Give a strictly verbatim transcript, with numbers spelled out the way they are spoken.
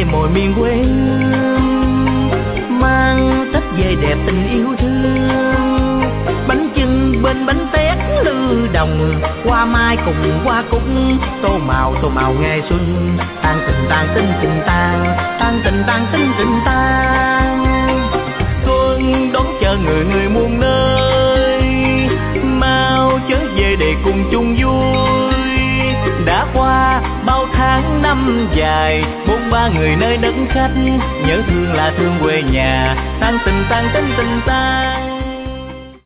nghe mùi miền quê hương, mang tết về đẹp tình yêu thương. Bánh chưng bên bánh tét lư đồng, hoa mai cùng hoa cúc, tô màu tô màu ngày xuân. Tan tình tan tình tình tan, tan tình tan tình tình tan. Xuân đón chờ người người muôn nơi, mau chớ về để cùng chung vui. Đã qua bao tháng năm dài, bốn ba người nơi đất khách, nhớ thương là thương quê nhà. Tan tình tan tình tình tan.